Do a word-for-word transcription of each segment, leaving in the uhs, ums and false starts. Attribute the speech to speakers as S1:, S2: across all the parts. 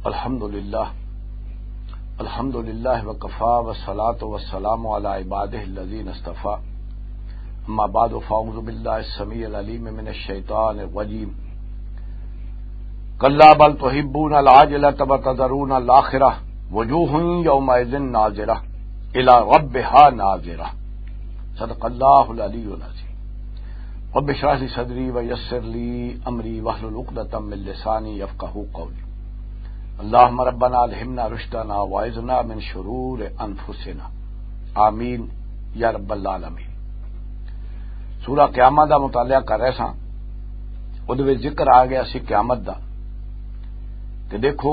S1: الحمد للہ الحمد للہ وکفا والصلاۃ والسلام علی عبادہ الذین اصطفیٰ اما بعد فاعوذ باللہ السمیع العلیم من الشیطان الرجیم کلا بل تحبون العاجلۃ وتذرون الآخرۃ وجوہ یومئذ ناظرہ الی ربہا ناظرہ صدق اللہ العلی العظیم رب اشرح لی صدری ویسر لی امری واحلل عقدۃ من لسانی یفقہوا قولی اللہم ربنا الہمنا رشدنا واعذنا من شرور انفسنا آمین یا رب العالمین۔ سورہ قیامت دا مطالعہ کر رہے ساں، اودے وچ ذکر آ گیا سی قیامت دا کہ دیکھو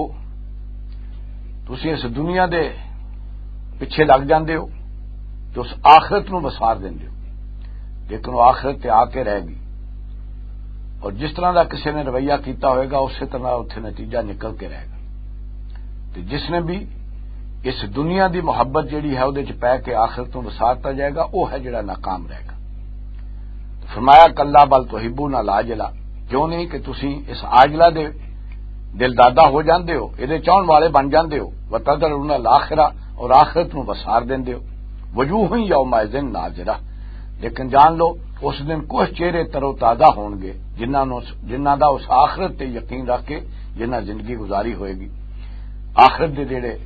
S1: تسی اس دنیا دے پیچھے لگ جاندے ہو تو اس آخرت نو وسار دیندے ہو، لیکن وہ آخرت تے آ کے رہے گی، اور جس طرح دا کسی نے رویہ کیتا ہوئے گا اسی طرح اتنے نتیجہ نکل کے رہے گا۔ تو جس نے بھی اس دنیا دی محبت جیڑی ہے وہ پہ کے آخرت نو وسارتا جائے گا وہ ہے جڑا ناکام رہے گا۔ تو فرمایا کلا بل تحبون العاجلہ، کیوں نہیں کہ تسی اس عاجلہ دے دل دادا ہو جاندے ہو، یہ چاہن والے بن جاندے ہو، وتذرون الآخرہ، اور آخرت نو وسار دیندے ہو، وجوہ یومئذ ناظرہ، لیکن جان لو اس دن کچھ چہرے تر و تازہ ہون گے جنہاں دا اس آخرت تے یقین رکھ کے جنہاں زندگی گزاری ہوئے گی، آخرت دے جڑے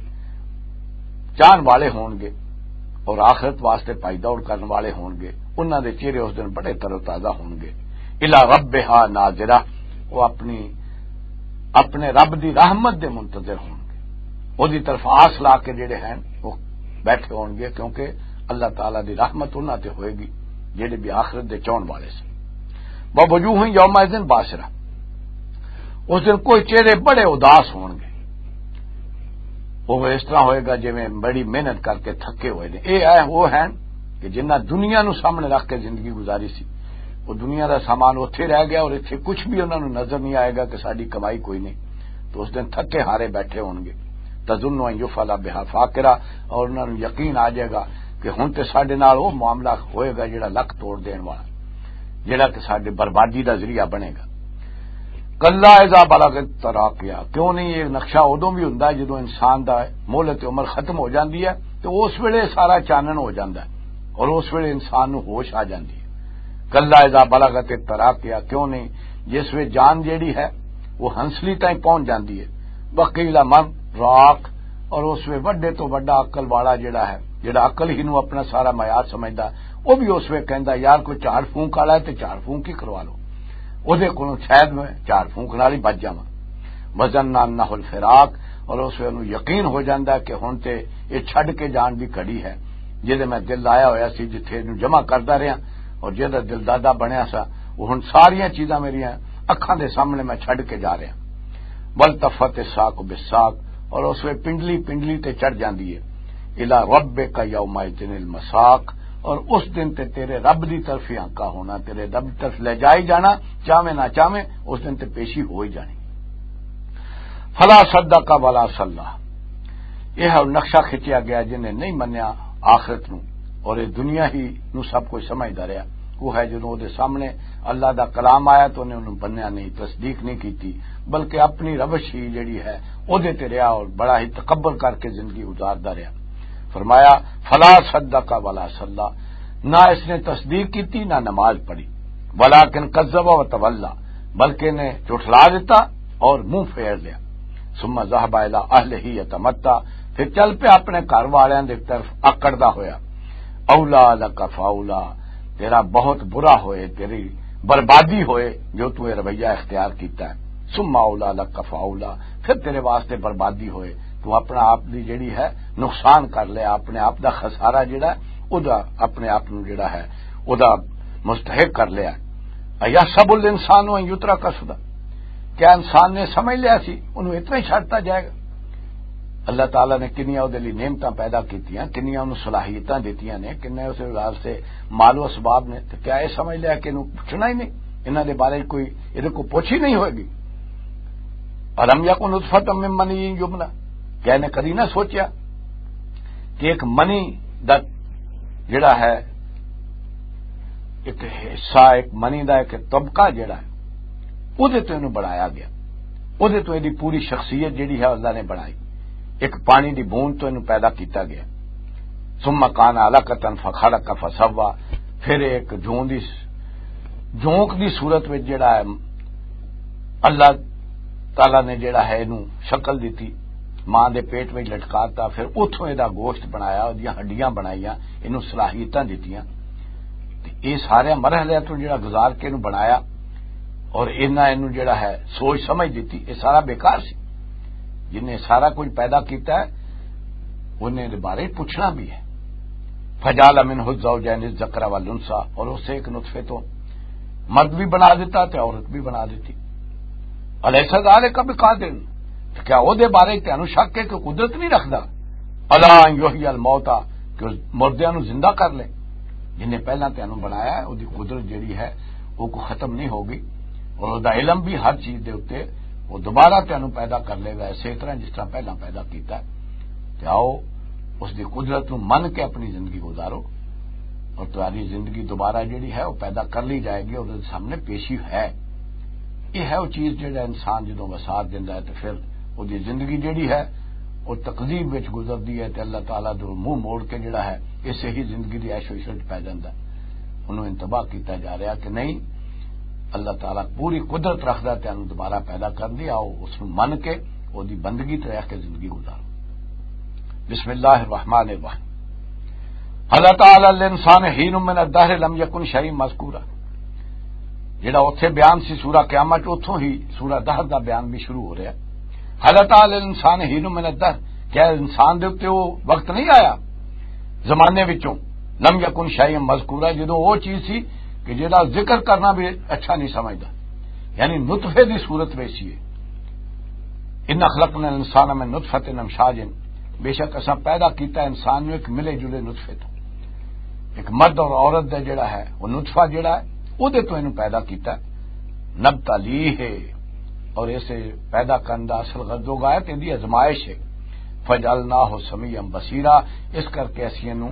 S1: چاہن والے ہون گے اور آخرت واسطے پائی دوڑ کرنے والے ہون گے، انہاں دے چہرے اس دن بڑے تر و تازہ ہون گے۔ الی ربہا ناظرہ، وہ اپنی اپنے رب دی رحمت دے منتظر ہون گے، وہ دی طرف آس لا کے جڑے ہیں وہ بیٹھے ہون گے، کیونکہ اللہ تعالی دی رحمت انہاں تے ہوئے گی جڑے بھی آخرت دے چون والے سے۔ ووجوہ یومئذ باسرہ، اس دن کوئی چہرے بڑے اداس ہون گے، وہ اس طرح ہوئے گا جی میں بڑی محنت کر کے تھکے ہوئے نے۔ اے ہے وہ ہیں کہ جنہ دنیا نو سامنے رکھ کے زندگی گزاری سی، وہ دنیا دا سامان اتھے رہ گیا اور اتھے کچھ بھی انہوں نے نظر نہیں آئے گا کہ ساری کمائی کوئی نہیں، تو اس دن تھکے ہارے بیٹھے ہون گے۔ تظن ان یفعل بہا فاقرہ، اور انہوں نے یقین آ جائے گا کہ ہن تے ساڈے نال وہ معاملہ ہوئے گا جڑا لک توڑ دین والا، جڑا کہ ساڈے بربادی دا ذریعہ بنے گا۔ کلا اذا بلغت التراقیہ، کیوں نہیں یہ نقشہ ادوں بھی ہوندا ہے جدوں انسان دا مہلت عمر ختم ہو جاندی ہے تو اس ویلے سارا چانن ہو جاندا ہے اور اس ویلے انسان نو ہوش آ جاندی ہے۔ کلا اذا بلغت التراقیہ، کیوں نہیں جس وے جان جیڑی ہے وہ ہنسلی تائیں پہنچ جاندی ہے۔ وقیل من راق، اور اس وے وڈے تو وڈا عقل والا جڑا ہے، جڑا عقل ہی نو اپنا سارا معیار سمجھدا، وہ بھی اس وے کہندا یار کوئی چار پھونک والا ہے تے چار پھونک ہی کروا لو، اودے کولوں شاید میں چار پھونک نال ہی بچ جاواں۔ وظن انہ الفراق، اور اس وے نو یقین ہو جاندا ہے کہ ہن تے یہ چھڈ کے جان دی کڑی ہے، جے میں دل لایا ہویا سی جتھے نو جمع کردا رہیا اور جہاں دل دادا بنیا سا، وہ ہن ساریاں چیزاں میریاں اکھاں دے سامنے میں چھڈ کے جا رہا۔ والتفت الساق بالساق، اور اس وے پنڈلی پنڈلی تے چڑھ جاندی ہے۔ الی ربک یومئذ المساق، اور اس دن تے تیرے رب دی طرف ہی آنکا ہونا، تیرے رب دی طرف لے جائی جانا، چاہے نہ چاہے اس دن تے پیشی ہو ہی جانی۔ فلا صدق ولا صلی، یہ ہے نقشہ کھچیا گیا جنہیں نہیں منیا آخرت نو اور یہ دنیا ہی نو سب کچھ سمجھدا رہیا، وہ ہے جدوں دے سامنے اللہ دا کلام آیا تو انہیں انہوں بنیا نہیں، تصدیق نہیں کیتی، بلکہ اپنی روش ہی جڑی ہے او دے تے رہیا اور بڑا ہی تکبر کر کے زندگی گزاردا رہیا۔ فرمایا فلا صدق ولا صلی، نہ اس نے تصدیق کیتی نہ نماز پڑھی، ولکن کذب وتولی، بلکہ نے جھٹلا دیتا اور منہ پھیر لیا۔ ثم ذهب الى اهله يتمتع، پھر چل پہ اپنے گھر والوں کی طرف اکڑدا ہویا۔ اولا لک فاولا، تیرا بہت برا ہوئے، تیری بربادی ہوئے جو تو یہ رویہ اختیار کیتا ہے۔ ثم اولا لک فاولا، پھر تیرے واسطے بربادی ہوئے، تو اپنا آپ دی جڑی ہے نقصان کر لیا، اپنے آپ دا خسارہ جڑا ہے او دا اپنے آپ نو جڑا ہے او دا مستحق کر لیا۔ ایحسب الانسان ان یترک سدی، کیا انسان نے سمجھ لیا سی انہوں اتنا ہی چھڑتا جائے گا؟ اللہ تعالیٰ نے کنیاں وہ دلی نعمتاں پیدا کیتیاں، کنیاں انہوں صلاحیتاں دیتیاں نے، کنیا اس واسطے مال و اسباب نے، تو کیا یہ سمجھ لیا کہ انہوں پوچھنا ہی نہیں، انہوں دے بارے کوئی یہ کو پوچھ ہی نہیں ہوئے گی۔ الم یکن نطفۃ من منی یمنی، کیا نے کبھی نہ سوچیا کہ ایک منی دا جڑا ہے ایک حصہ، ایک منی دا ایک طبقہ جڑا ہے وہ تو انہوں بڑھایا گیا، وہ تو یہ پوری شخصیت جیڑی ہے اللہ نے بنائی. ایک پانی دی بوند تو انہوں پیدا کیتا گیا. ثم کان علقۃ فخلق فسوى، پھر ایک جون دی جونک دی صورت میں جڑا ہے اللہ تعالی نے جڑا ہے انہوں شکل دیتی، ماں دے پیٹ میں لٹکاتا، پھر اتوں یہ گوشت بنایا، وہ ہڈیاں بنائیاں، انہوں صلاحیتاں دتیاں. یہ سارے مرحلے تو جڑا گزار کے انہوں بنایا اور انہاں انہوں جڑا ہے سوچ سمجھ دیتی، یہ سارا بیکار سی. جن نے سارا کچھ پیدا کیتا ہے انہیں بارے پوچھنا بھی ہے. فجعل منہ الزوجین الذکر والانثی، اور اسے ایک نطفے تو مرد بھی بنا دیتا تے عورت بھی بنا دیتی. الیس ذالک بقادر، کیا وہ دے بارے تینوں شک ہے کہ قدرت نہیں رکھدا؟ الا ان یحیی الموتى، کہ مردیاں نو زندہ کر لے. جن نے پہلا تینوں بنایا ہے وہ قدرت جیڑی ہے وہ کو ختم نہیں ہوگی، اور وہ علم بھی ہر چیز دے اوتے وہ دوبارہ تینوں پیدا کر لے گا اسی طرح جس طرح پہلا پیدا کیتا ہے. کہ آؤ اس دی قدرت نو من کے اپنی زندگی گزارو، اور تمہاری زندگی دوبارہ جیڑی ہے وہ پیدا کر لی جائے گی، اور سامنے پیشی ہے. یہ ہے وہ چیز جہاں انسان جدوں وسعت دیندا ہے تو پھر وہ دی زندگی جیڑی ہے وہ تقدیر وچ گزردی ہے، تے اللہ تعالیٰ دو منہ موڑ کے جڑا ہے اسے ہی زندگی دی عیش و عشرت پی جاندا ہے. انہوں انتباہ کیتا جا رہا کہ نہیں، اللہ تعالیٰ پوری قدرت رکھدا تے انہوں دوبارہ پیدا کر دی. آؤ اس نو من کے وہ دی بندگی تے رہ کے زندگی گزارو. بسم اللہ الرحمن الرحیم. اللہ تعالی الانسان حین من الدہر لم یکن شیئا مذکورا، جڑا اتھے بیان سی سورہ قیامت اتھوں ہی سورہ دہر دا بیان بھی شروع ہو رہا ہے. اللہ تعالی الانسان حین من الدہر، کیا انسان دے اوتے وہ وقت نہیں آیا زمانے وچوں لم یکن شیئا مذکورا، جدوں وہ چیز سی کہ جہاں ذکر کرنا بھی اچھا نہیں سمجھدا، یعنی نطفے دی صورت ویسی ہے. ان خلقنا الانسان من نطفۃ امشاج، بے شک اساں پیدا کیتا انسان نو ایک ملے جلے نطفے تو، ایک مرد اور عورت دا جڑا ہے وہ نطفہ جڑا ہے وہ دے تو انہوں پیدا کیتا ہے. نبتلیہ، اور اسے پیدا کرنا اصل غرض و غایت دی ازمائش ہے. فجعلناہ سمیعا بصیرا، اس کر کے اسی انہوں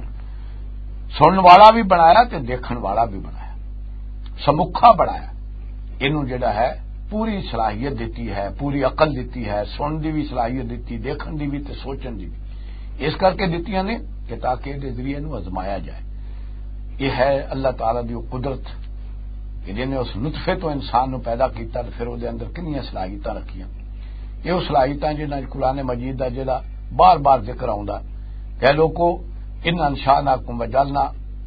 S1: سنن والا بھی بنایا تے دیکھن والا بھی بنایا، سمکھا بنایا. انہوں جڑا ہے پوری صلاحیت دیتی ہے، پوری عقل دیتی ہے، سن دی بھی صلاحیت دیتی، دیکھن دی بھی تے سوچن دی بھی، اس کر کے دیتیاں نے کہ تاکہ دے ذریعے نو ازمایا جائے. یہ ہے اللہ تعالی دی قدرت کہ جن نے اس نطفے تو انسان نو پیدا کیتا تے پھر وہ دے اندر کنیاں صلاحیتاں رکھیاں. یہ صلاحیتاں جنہاں قرآن مجید دا جڑا بار بار ذکر آوندا کہ لوکو ان انشاناکم وجعلنا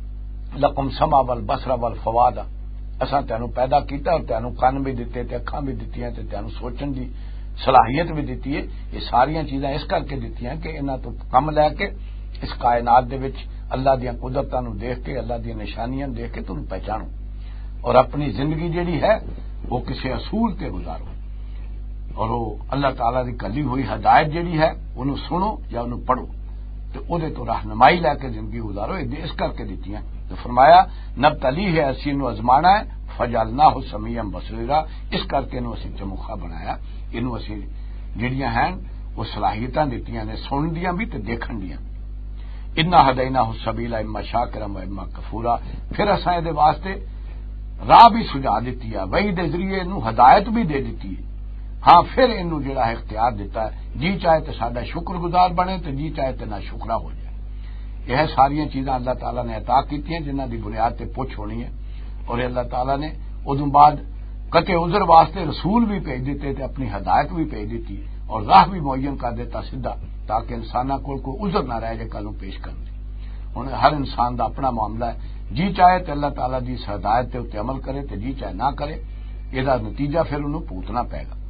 S1: لکم سمع والبصر والفؤاد، اساں تینوں پیدا کیتا اور تینوں کان بھی دیتے تے اکھاں بھی دتیاں تے تینوں سوچن دی صلاحیت بھی دیتی ہے. یہ ساریاں چیزاں اس کر کے دتیاں کہ انہاں تو کم لے کے اس کائنات دے وچ اللہ دیاں قدرتاں نو دیکھ کے، اللہ دیاں نشانیاں دیکھ کے تم پہچانو، اور اپنی زندگی جیڑی ہے وہ کسی اصول تے گزارو، اور وہ اللہ تعالیٰ دی کلی ہوئی ہدایت جیڑی ہے انہوں سنو یا انہوں پڑھو تو او دے تو رہنمائی لے کے زندگی گزارو. یہ اس کر کے دتیاں تو فرمایا نبتلی ہے، اسی نو ازمانا ہے. فجعلناہ سمیعا بصیرا، اس کر کے انہوں اسی چموکھا بنایا. انہوں اسی جڑیاں ہیں وہ صلاحیتاں دتیاں نے سن دیاں بھی تے دیکھن دیاں. انا ہدیناہ السبیل اما شاکرا و اما کفورا، پھر اساں دے واسطے راہ بھی سجا دیتی ہے، وہی دے ذریعے انہوں ہدایت بھی دے دیتی ہے. ہاں پھر انہوں جڑا ہے اختیار دیتا ہے، جی چاہے تو ساڈا شکر گزار بنے تو جی چاہے تو نہ شکرا ہو جائے. یہ ساریاں چیزاں اللہ تعالیٰ نے عطا کی ہیں جنہاں دی بنیاد تے پوچھ ہونی ہے. اور اللہ تعالیٰ نے ادوں بعد قطع عذر واسطے رسول بھی بھیج دیتے تے اپنی ہدایت بھی بھیج دیتی اور راہ بھی معین کر دیتا سیدھا، تاکہ انساناں کول کوئی عذر نہ رہ جائے کلوں پیش کرنے. ہن ہر انسان دا اپنا معاملہ ہے، جی چاہے تو اللہ تعالیٰ دی اس ہدایت تے اوتے عمل کرے تے جی چاہے نہ کرے، یہ نتیجہ پھر انہوں بھگتنا پے گا.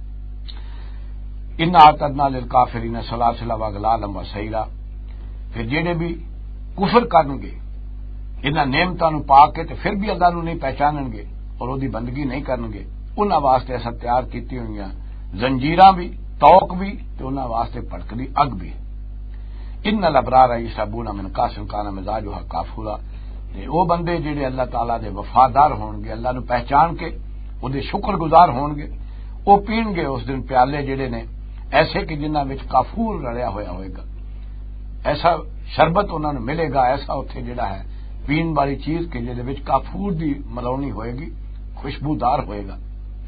S1: ان اعتدنا للکافرین سلاسل واغلالا وسعیرا، پھر جڑے بھی کفر کرن گے انہاں نعمتاں نو پا کے تے پھر بھی اللہ نو نہیں پہچانن گے اور اودی بندگی نہیں کرن گے، انہاں واسطے اساں تیار کیتی ہوئیاں زنجیراں بھی، توق بھی تے انہاں واسطے پھڑکدی اگ بھی. ان الابرار یشربون من کاس کان مزاجها کافورا، وہ بندے جڑے اللہ تعالیٰ دے وفادار ہون گے، اللہ نو پہچان کے او دے شکر گزار ہون گے، وہ پین گے اس دن پیالے جڑے نے ایسے کہ جنہاں وچ کافور رلیا ہویا ہوئے گا. ایسا شربت انہاں نو ملے گا، ایسا اتنے جڑا ہے پین والی چیز کہ جہدے وچ کافور دی ملونی ہوئے گی، خوشبودار ہوئے گا.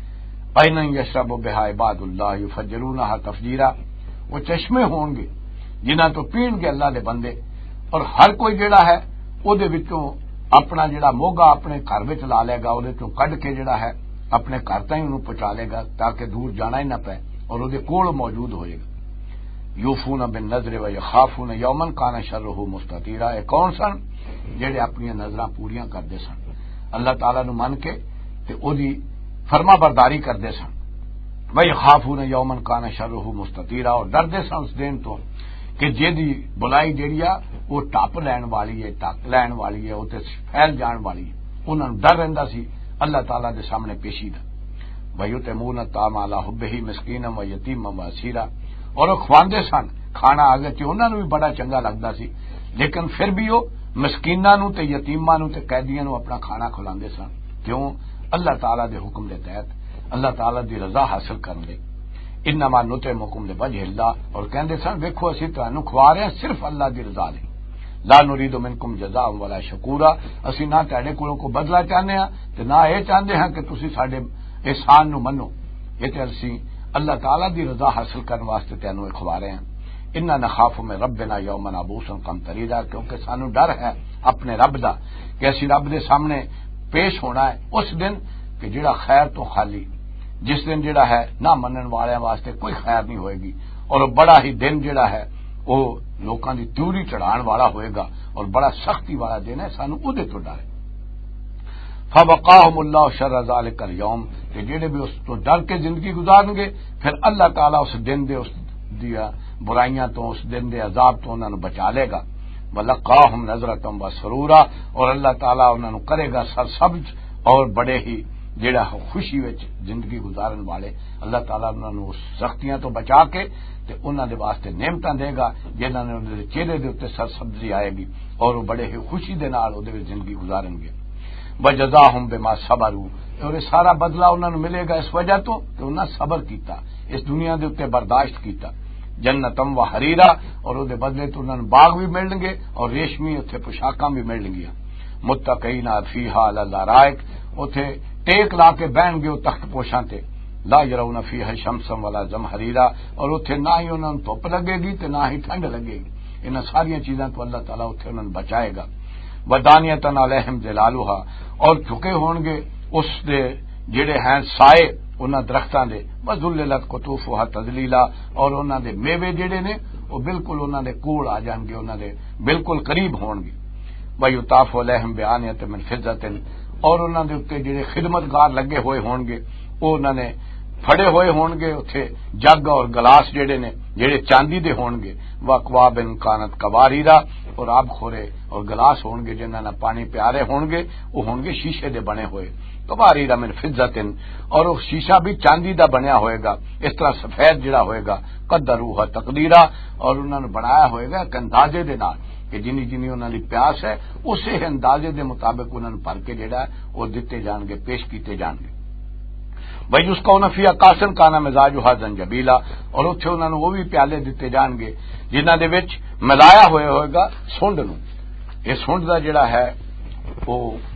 S1: عینا یشرب بہا عباد اللہ یفجرونہا تفجیرا، وہ چشمے ہون گے جنہاں تو پین گے اللہ دے بندے، اور ہر کوئی جڑا ہے او دے وچوں اپنا جڑا موگا اپنے گھر وچ لا لے گا، او دے چوں کڈ کے جڑا ہے اپنے گھر تائیں انہوں پہنچا لے گا تاکہ دور جانا ہی نہ پے، اور او دے کول موجود ہوئے گا۔ یوفون بالنذر ویخافون یوما کان شرہ مستطیرا، اے کون سن؟ جڑے اپنی نظراں پوریاں کردے سن، اللہ تعالیٰ نو من کے تے او دی فرما برداری کردے سن۔ ویخافون یوما کان شرہ مستطیرا، اور ڈردے سن اس دن تو کہ جیدی بلائی جیڑی آ وہ ٹپ لین والی ہے، ٹک لین والی ہے، وہ تے پھیل جان والی ہے، انہاں نوں ڈر رہندا سی اللہ تعالیٰ دے سامنے پیشی دا۔ وَيُطْعِمُونَ الطَّعَامَ عَلَىٰ حُبِّهِ مِسْكِينًا وَيَتِيمًا وَأَسِيرًا، اور وہ کھواندے سن کھانا آگے تے انہاں نوں بھی بڑا چنگا لگدا سی، لیکن پھر بھی وہ مسکیناں نوں تے یتیماں نوں تے قیدیاں نوں اپنا کھانا کھلاندے سن، کیوں؟ اللہ تعالیٰ دے حکم دے تحت، اللہ تعالیٰ دی رضا حاصل کرن لئی۔ انما نطعمکم لوجہ اللہ، اور کہندے سن ویکھو اسی تانوں کھوا رہے ہیں صرف اللہ دی رضا لئی، لا نرید منکم جزاء ولا شکورا، اسی نہ تہاڈے کولوں کو بدلہ چاہنے ہاں تے نہ اے چاہندے ہاں کہ تسی ساڈے احسان نو منو، یہ تے اسی اللہ تعالیٰ دی رضا حاصل کرنے واسطے تانوں کھوا رہے ہیں۔ انا نخاف من ربنا یوما عبوسا قمطریدا، کیونکہ سانوں ڈر ہے اپنے رب دا کہ اسی رب دے سامنے پیش ہونا ہے اس دن کہ جڑا خیر تو خالی، جس دن جڑا ہے نہ منن والوں واسطے کوئی خیر نہیں ہوئے گی، اور بڑا ہی دن جڑا ہے وہ لوکاں دی تیوری چڑھان والا ہوئے گا، اور بڑا سختی والا دن ہے، سانو اودے تو ڈر ہے۔ فوقاہم اللہ شر ذلک الیوم، کہ جڑے بھی اس تو ڈر کے زندگی گزارن گے پھر اللہ تعالیٰ اس دن دے اس دیا برائیاں تو، اس دن دے عذاب تو انہاں نوں بچا لے گا۔ ولقاہم نظرۃ وسرورا، اور اللہ تعالیٰ انہاں نوں کرے گا سرسبز اور بڑے ہی جڑا خوشی وچ زندگی گزارن والے، اللہ تعالیٰ انہاں نوں اس سختیاں تو بچا کے تے انہاں دے واسطے نعمتاں دے گا جنہاں نے انہاں دے چہرے دے اوتے سرسبزی آئے گی، اور وہ بڑے ہی خوشی دے نال اودے وچ زندگی گزارن گے۔ وجزاہم بما صبروا، اور یہ سارا بدلہ انہاں نوں ملے گا اس وجہ تو کہ انہاں صبر کیتا، اس دنیا دے اوتے برداشت کیتا۔ جنتم و حریرا، اور وہ بدلے تو انہوں نے باغ بھی ملیں گے اور ریشمی اتنے پوشاکاں بھی ملیں گیا۔ متقین فیہا علی الارائک، اتنے ٹیک لا کے بہن گے وہ تخت پوشاں تے، لا یرون فیہا شمسا ولا زمہریرا، اور اتنے نہ ہی انہوں نے دھوپ لگے گی تے نہ ہی ٹھنڈ لگے گی، انہاں ساری چیزاں تو اللہ تعالیٰ اتنے انہوں نے بچائے گا۔ ودانیۃ علیہم ظلالھا، اور جھکے ہون گے اس دے جڑے ہیں سائے انہاں درختاں دے، وذللت قطوفھا تذلیلا، اور انہاں دے میوے جڑے نے وہ بالکل انہاں دے کول آ جان گے، انہاں دے بالکل قریب ہون گے۔ ویطاف علیہم بآنیۃ من فضۃ، اور انہاں دے اوتے جڑے خدمتگار لگے ہوئے ہون گے وہ انہاں نے پھڑے ہوئے ہون گے اتھے جگ اور گلاس جڑے نے جڑے چاندی دے ہون گے، واکواب کانت قواریرا، اور آب خورے اور گلاس ہون گے جنہاں نہ پانی پیارے ہون گے، وہ ہون گے شیشے دے بنے ہوئے، قواریرا من فضۃ، اور وہ شیشہ بھی چاندی دا بنیا ہوئے گا، اس طرح سفید جڑا ہوئے گا، قدروھا تقدیرا، اور انہوں نے بنایا ہوئے گا ایک اندازے دے نال کہ جنی جنی انہوں نے پیاس ہے اسی اندازے دے مطابق انہوں نے بھر کے جڑا ہے وہ دیتے جان گے، پیش کیتے جان گے۔ بھائی اس کا انہوں فیہا کاسن کانا مزاجھا زنجبیلا، اور اتنے انہوں نے وہ بھی پیالے دیتے جان گے جنہاں دے وچ ملایا ہوئے ہوئے گا سنڈ نو، یہ سنڈ دا جڑا ہے وہ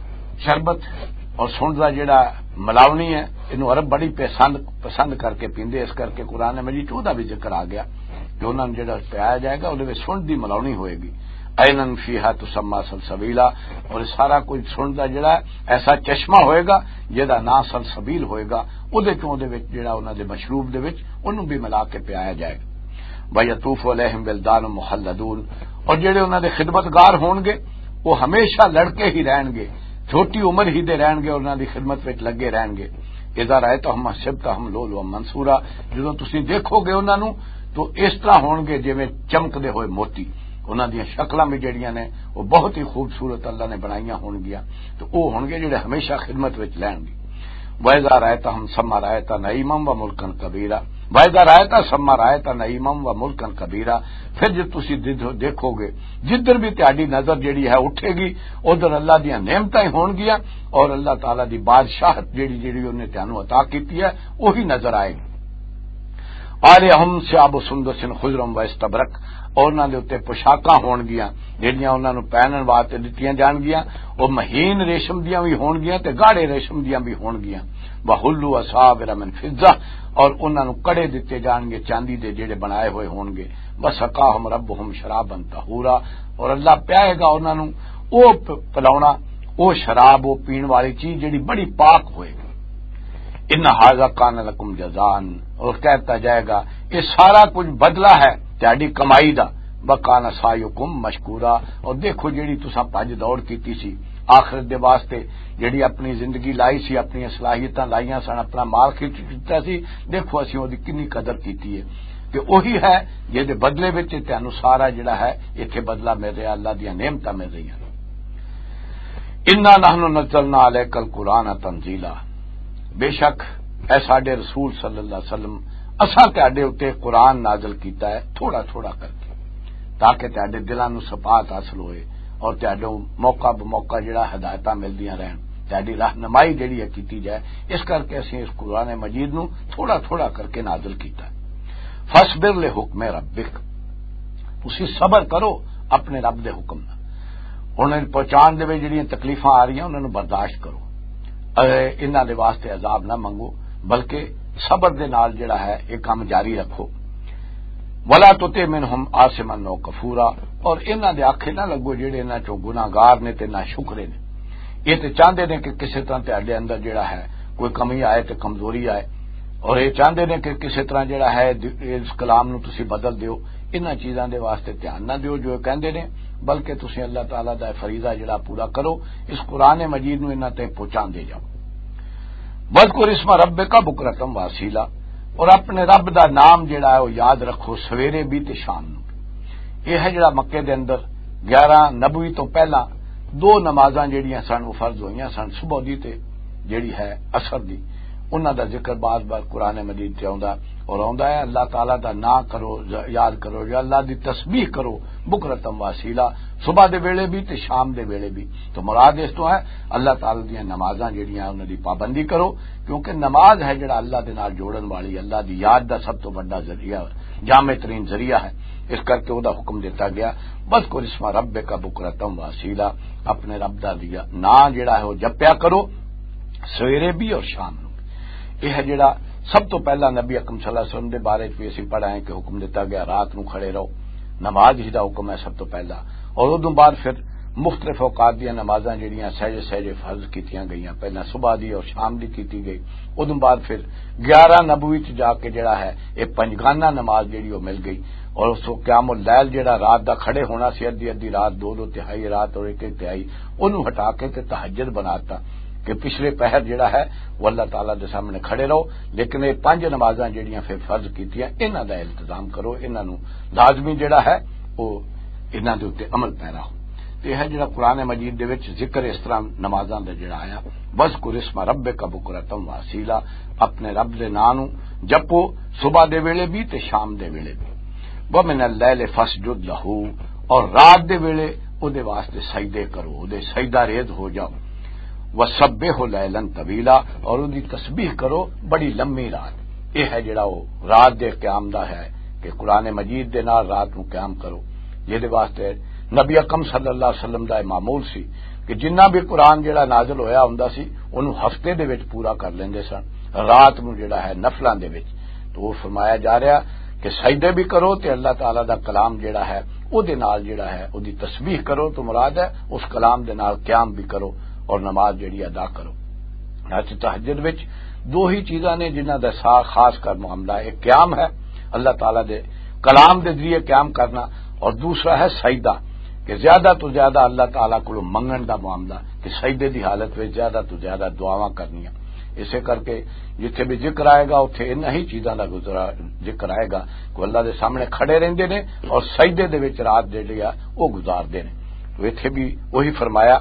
S1: شربت اور سنڈ دا جڑا ملاونی ہے انہوں عرب بڑی پسند پسند کر کے پیندے، اس کر کے قرآن مجید دا بھی ذکر آ گیا کہ انہوں نے جڑا پیا جائے گا وہ سنڈ دی ملاونی ہوئے گی۔ اینن فیہا تسمی سلسبیلا، اور سارا کوئی سنڈ دا جڑا ہے ایسا چشمہ ہوئے گا جہاں نام سلسبیل ہوئے گا، ادھے چوں دے وچ جڑا انہاں دے مشروب دے وچ انہوں بھی ملا کے پیا جائے گا۔ ویطوف علیہم ولدان مخلدون، اور جڑے انہاں دے خدمتگار ہون گے وہ ہمیشہ لڑکے ہی رہن گے، چھوٹی عمر ہی دے رہن گے، اور انہاں دی خدمت وچ لگے رہن گے۔ اذا رأیتہم حسبتہم لؤلؤا منثورا، جدوں تسی دیکھو گے انہاں نوں تو اس طرح ہون گے جویں چمکدے ہوئے موتی، انہاں دی شکلاں بھی جڑیاں نے وہ بہت ہی خوبصورت اللہ نے بنائیاں ہون گیا، تو وہ ہون گے جڑے ہمیشہ خدمت وچ لین گے۔ وَإِذَا رَأَيْتَهُمْ ثَمَّ رَأَيْتَ نَعِيمًا وَمُلْكًا كَبِيرًا، وَإِذَا رَأَيْتَ ثَمَّ رَأَيْتَ نَعِيمًا وَمُلْكًا كَبِيرًا، پھر جب تسی دیکھو گے جدھر بھی تہاڈی نظر جڑی ہے اٹھے گی ادھر اللہ دیاں نعمتاں ہون گیا، اور اللہ تعالیٰ دی بادشاہت جڑی جڑی انہیں تانوں عطا کیتی ہے وہی نظر آئے گی۔ علیہم ثیاب سندس خضر و استبرق، اور انہاں دے اوتے پوشاکاں ہون گیاں جہڑیاں انہاں نوں پہنن واسطے دتیاں جان گیاں، وہ مہین ریشم دیاں بھی ہون گیاں تے گاڑے ریشم دیاں بھی ہون گیاں، وحلوا اساور من فضہ، اور انہاں نوں کڑے دتے جان گے چاندی دے جڑے بنائے ہوئے ہون گے، وسقاہم ربہم شرابا طہورا، اور اللہ پیائے گا انہاں نوں او پلاونا او شراب او پین والی چیز جڑی بڑی پاک ہوئے گی۔ ان ھذا کان لکم جزان، اور کہتا جائے گا یہ سارا کچھ بدلہ ہے تہاڈی کمائی دا، وکان سعیکم مشکورا، اور دیکھو جیڑی تساں بھج دوڑ کیتی سی آخرت دے واسطے، جیڑی اپنی زندگی لائی سی، اپنی صلاحیتاں لائیاں سن، اپنا مال خرچ کیتا سی، دیکھو اسی اودی کنی قدر کیتی ہے کہ وہی ہے جے دے بدلے وچ تانوں سارا جڑا ہے ایتھے بدلہ مل رہا، اللہ دیاں نعمتاں مل رہی ہیں۔ انا نحن نزلنا علیک القرآن تنزیلا، بے شک اے ساڈے رسول صلی اللہ علیہ وسلم اساں تہاڈے اوتے قرآن نازل کیتا ہے تھوڑا تھوڑا کر کے، تاکہ تہاڈے دلاں نوں ثبات حاصل ہوئے اور تہاڈے موقع بموقع جڑا ہدایتاں ملدیاں رہن، تہاڈی رہنمائی جڑی ہے کیتی جائے، اس کر کے اسی اس قرآن مجید نوں تھوڑا تھوڑا کر کے نازل کیتا ہے۔ فاصبر لحکم ربک، تسی صبر کرو اپنے رب دے حکم نال، انہاں پہنچان دے وچ جڑیاں تکلیفاں آ رہی ہیں انہاں نوں برداشت کرو، انہاں دے واسطے عذاب نہ منگو، بلکہ صبر دے نال جڑا ہے یہ کام جاری رکھو۔ ولا تطع منہم عاصما و کفورا، اور انہاں دے آکھے نہ لگو جڑے انہاں چوں گناہگار نے تے نہ شکرے نے، یہ تے چاہندے نے کہ کسی طرح تہاڈے اندر جڑا ہے کوئی کمی آئے تے کمزوری آئے، اور یہ چاہندے نے کہ کسی طرح جڑا ہے اس کلام نو تسی بدل دیو، انہاں چیزاں دے واسطے دھیان نہ دیو جو کہندے نے، بلکہ تسی اللہ تعالیٰ دا فریضہ جڑا پورا کرو، اس قرآن مجید نو انہاں تے پہنچاندے جاؤ۔ وذکر اسم ربک بکرۃ واصیلا، اور اپنے رب دا نام جڑا ہے وہ یاد رکھو سویرے بھی تے شام نو۔ یہ ہے جڑا مکے دے اندر گیارہ نبوی تو پہلا دو نمازاں جڑیاں سن وہ فرض ہوئیاں سن، صبح دی تے جڑی ہے عصر دی، انہاں دا ذکر بعض بار قرآن مجید تے آوندا اور آوندا ہے اللہ تعالیٰ دا نام کرو، یاد کرو، یا اللہ دی تسبیح کرو بکرۃ واصیلا، صبح دے ویلے بھی تے شام دے ویلے بھی۔ تو مراد اس تو ہے اللہ تعالیٰ دیاں نمازاں جڑیاں انہاں دی پابندی کرو، کیونکہ نماز ہے جڑا اللہ دے نال جوڑن والی، اللہ دی یاد دا سب تو بڑا ذریعہ، جامع ترین ذریعہ ہے، اس کر کے وہ حکم دیتا گیا وذکر اسم ربک بکرۃ واصیلا، اپنے رب دا نام جڑا ہے وہ جپیا کرو سویرے بھی اور شام نو۔ یہ ہے جڑا سب تو پہلا نبی اکرم صلی اللہ علیہ وسلم دے بارے بھی اسی پڑھا ہے کہ حکم دیتا گیا رات نو کھڑے رہو، نماز ہی دا حکم ہے سب تو پہلا، اور ادوں بعد پھر مختلف اوقات دیا نمازاں جڑیاں سہجے سہجے فرض کیتیاں گئیاں، پہلا صبح دی اور شام دی کیتی گئی، ادوں بعد پھر گیارہ نبوی چ جا کے جڑا ہے یہ پنجگانہ نماز جڑی وہ مل گئی، اور اس کو قیام اللیل جڑا رات دا کھڑے ہونا سی ادھی ادھی رات، دو دو تہائی رات اور ایک ایک تہائی، انہوں ہٹا کے تے تہجد بناتا کہ پچھلے پہر جڑا ہے وہ اللہ تعالیٰ دے سامنے کھڑے رہو، لیکن یہ پانچ نمازاں جڑیاں پھر فرض کیتیاں انہاں دا التزام کرو، انہاں نو لازمی جڑا ہے وہ انہاں دے اوتے عمل پیرا ہو۔ یہ ہے جڑا قرآن مجید دے وچ ذکر اس طرح نمازاں دا جڑا آیا وذکر اسم ربک بکرۃ واصیلا، اپنے رب دے نام نو جپو صبح دے ویلے بھی تے شام دے ویلے بھی، ومن اللیل فسجد لہ، اور رات دے ویلے او دے واسطے سجدے کرو، او دے سجدہ ریز ہو جاؤ، وسبح لیلا طویلا، اور اودی تسبیح کرو بڑی لمبی رات۔ یہ ہے جڑا وہ رات دے قیام دا ہے کہ قرآن مجید دے نال رات نو قیام کرو، جے دے واسطے نبی اکرم صلی اللہ علیہ وسلم دا معمول سی کہ جنہ بھی قرآن جڑا نازل ہویا ہوندا سی انہوں ہفتے دے وچ پورا کر لیندے سن، رات نو جڑا ہے نفلاں دے وچ۔ تو وہ فرمایا جا رہا کہ سجدے بھی کرو تے اللہ تعالیٰ دا کلام جڑا ہے او دے نال جڑا ہے او دی تسبیح کرو، تو مراد ہے اس کلام دے نال قیام بھی کرو اور نماز جڑی ادا کرو۔ اچھا تہجد وچ دو ہی چیزاں نے جنہاں دا خاص کر معاملہ ہے، ایک قیام ہے اللہ تعالیٰ دے کلام دے ذریعے قیام کرنا، اور دوسرا ہے سجدہ کہ زیادہ تو زیادہ اللہ تعالیٰ کو منگن دا معاملہ کہ سجدے دی حالت میں زیادہ تو زیادہ دعاواں کرنیاں۔ اسے کر کے جتھے بھی ذکر آئے گا اتنے انہاں ہی چیزاں دا گزرا ذکر آئے گا کہ اللہ دے سامنے کھڑے رہندے نے اور سجدے دے وچ رات جڑی آ وہ گزاردے نے۔ تو ایتھے بھی وہی فرمایا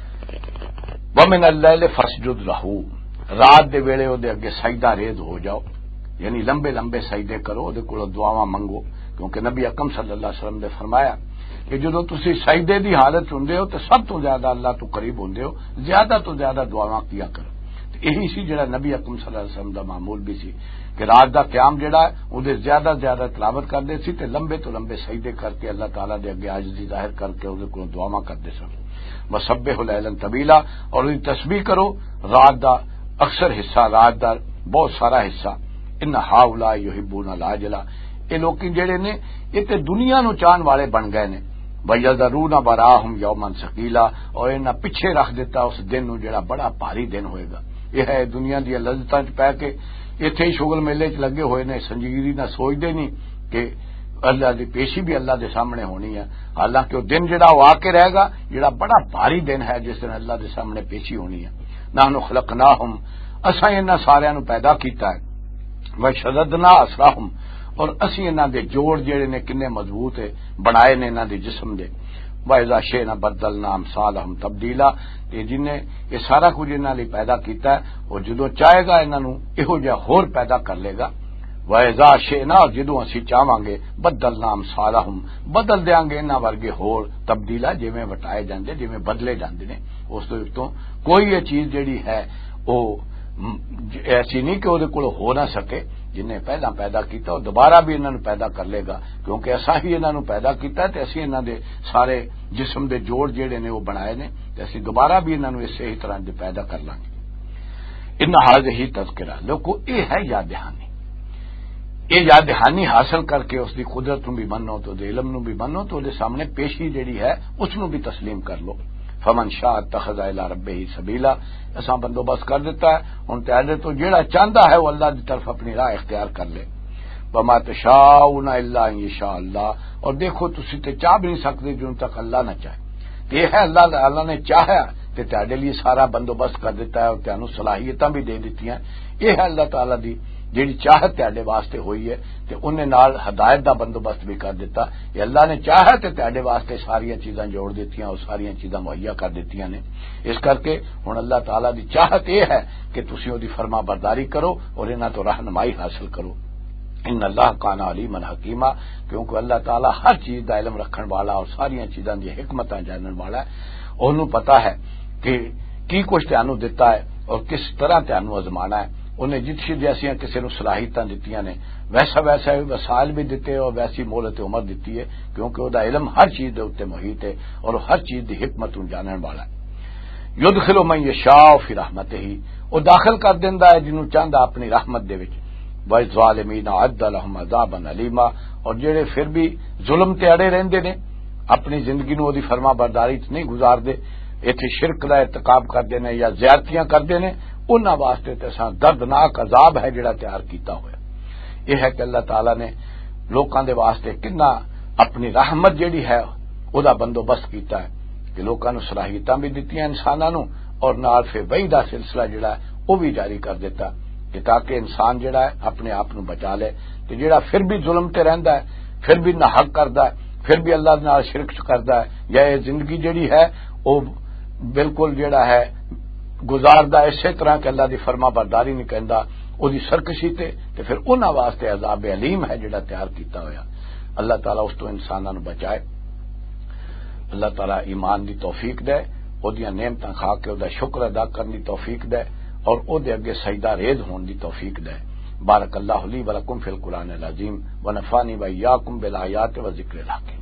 S1: ومن اللیل فسجد لہ، رات دے ویلے او دے اگے سجدہ ریز ہو جاؤ، یعنی لمبے لمبے سجدے کرو، او دے کولوں دعاواں منگو، کیونکہ نبی اکرم صلی اللہ علیہ وسلم نے فرمایا کہ جدوں تسی سجدے دی حالت ہوندے ہو تے سب تو زیادہ اللہ تو قریب ہوندے ہو، زیادہ تو زیادہ دعاواں کیا کرو۔ یہی سی جڑا نبی اکرم صلی اللہ علیہ وسلم دا معمول بھی سی کہ رات دا قیام جڑا ہے اودے زیادہ زیادہ تلاوت کردے سی تے لمبے تو لمبے سجدے کر کے اللہ تعالیٰ دے اگے عاجزی ظاہر کر کے اودے کولوں دعاواں کردے سن. وسبح لیلا طویلا، اور اس تسبیح کرو رات دا اکثر حصہ، رات دا بہت سارا حصہ. ان ہؤلاء یحبون العاجلہ، یہ لوگ جڑے نے یہ تے دنیا نو چاہن والے بن گئے نے. وَيَذَرُونَ وَرَاءَهُمْ يَوْمًا ثَقِيلًا، اور انہاں پیچھے رکھ دیتا اس دن نو جڑا بڑا بھاری دن ہوئے گا. یہ ہے دنیا دی لذتاں چ پے کے ایتھے ہی شغل میلے چ لگے ہوئے نے، سنجیدگی نہ سوچدے نہیں کہ اللہ دی پیشی بھی اللہ دے سامنے ہونی ہے. حالانکہ وہ دن جڑا وہ آ کے رہے گا جڑا بڑا بھاری دن ہے جس دن اللہ دے سامنے پیشی ہونی ہے. نحن خلقناہم، اساں انہاں سارے نو پیدا کیتا ہے. وشددنا اسرہم، اور اسی انہاں دے جوڑ جڑے نے کنے مضبوط ہے بنائے نے انہاں دے جسم دے. وَإِذَا شِئْنَا بَدَّلْنَا أَمْثَالَهُمْ تَبْدِيلًا، تے جن نے یہ سارا کچھ انہاں لئی پیدا کیتا ہے وہ جدوں چاہے گا انہاں نو ایہو جہا ہور پیدا کر لے گا. وَإِذَا شِئْنَا، اور جدوں اسی چاہواں گے بَدَّلْنَا أَمْثَالَهُمْ، بدل دیاں گے انہاں ورگے ہور تبدیلا، جویں وٹائے جاندے جویں بدلے جاندے نے. اس تو کوئی یہ چیز جڑی ہے وہ ایسی نہیں کہ وہ کول ہو نہ سکے. جن نے پہلا پیدا کیتا وہ دوبارہ بھی انہوں نے پیدا کر لے گا، کیونکہ ایسا ہی انہوں نے پیدا کیتا ہے تے اسی انہوں دے سارے جسم دے جوڑ جڑے نے وہ بنائے نے تے اسی دوبارہ بھی انہوں نے اسی ہی طرح دے پیدا کر لیں گے. ان ہذہ تذکرہ، لوگو یہ ہے یاد دہانی. یہ یاد دہانی حاصل کر کے اس دی قدرت نو بھی منو تو دے علم نو بھی منو تو دے سامنے پیشی جڑی ہے اس نو بھی تسلیم کر لو. فمن شاء اتخذ الى ربہ سبیلا، ایسا بندوبست کر دیتا ہے ہن تے تو جیڑا چاہندا ہے وہ اللہ دی طرف اپنی راہ اختیار کر لے. وما تشاؤون الا ان یشاء اللہ، اور دیکھو تسی تے چاہ بھی نہیں سکتے جن تک اللہ نہ چاہے. یہ ہے اللہ اللہ نے چاہا تے تہاڈے لیے سارا بندوبست کر دیتا ہے اور تانوں صلاحیتاں بھی دے دتی ہیں. یہ ہے اللہ تعالی دی جیڑی چاہت تہاڈے واسطے ہوئی ہے تے انہیں نال ہدایت دا بندوبست بھی کر دیتا. یہ اللہ نے چاہا تے تہاڈے واسطے ساری چیزاں جوڑ دیتیاں اور ساری چیزاں مہیا کر دیتیاں نے. اس کر کے ہن اللہ تعالی دی چاہت یہ ہے کہ تسی اودی فرما برداری کرو اور انہاں تو رہنمائی حاصل کرو. ان اللہ کان علیما حکیما، کیونکہ اللہ تعالی ہر چیز دا علم رکھن والا اور ساری چیزاں دی حکمتاں جانن والا ہے. اونوں پتہ ہے کہ کی کچھ تانوں دیتا ہے اور کس طرح تانوں آزمانا ہے. انہیں جتنی جیسیاں کسی نو صلاحیتاں دتیاں نے ویسا ویسا وسائل بھی دیتے اور ویسی مہلت عمر دیتی ہے، کیونکہ وہ دا علم ہر چیز دے اوتے محیط ہے اور ہر چیز دی حکمت نو جانن والا ہے. یدخل من یشاء فی رحمتہ، وہ داخل کر دیندا ہے جنوں چاہندا اپنی رحمت دے وچ. والظالمین اعد لهم عذابا الیما، اور جڑے پھر بھی ظلم تے اڑے رہندے نے اپنی زندگی نو دی فرما برداری وچ نہیں گزاردے، ایتھے شرک دا ارتکاب کردے نے یا زیادتیاں کردے نے، انہاں واسطے تے سا دردناک عذاب ہے جڑا تیار کیتا ہوا. یہ ہے کہ اللہ تعالی نے لوکاں دے واسطے کنا اپنی رحمت جڑی ہے او دا بندوبست کیتا ہے کہ لوکاں نو صلاحیتاں بھی دتیاں انساناں نو، اور نال پھر وحی دا سلسلہ جڑا ہے او بھی جاری کر دیتا کہ تاکہ انسان جڑا ہے اپنے آپ نو بچا لے. تے جڑا پھر بھی ظلم تے رہندا ہے، پھر بھی ناحق کردا ہے، پھر بھی اللہ نال شرک کردا ہے، یا یہ زندگی جڑی ہے او بالکل جڑا ہے گزاردا اسی طرح کہ اللہ دی فرما برداری نہیں کہندا، او دی سرکشی تے تے پھر انہاں واسطے عذاب علیم ہے جڑا تیار کیتا ہویا. اللہ تعالیٰ اس تو انساناں نو بچائے. اللہ تعالیٰ ایمان دی توفیق دے، او دیاں نعمتاں کھا کے او دا شکر ادا کرنے دی توفیق دے اور او دے اگے سجدہ ریز ہون دی توفیق دے. بارک اللہ لی ولکم فی القرآن العظیم ونفعنی وإیاکم بالآیات و ذکر الحکیم.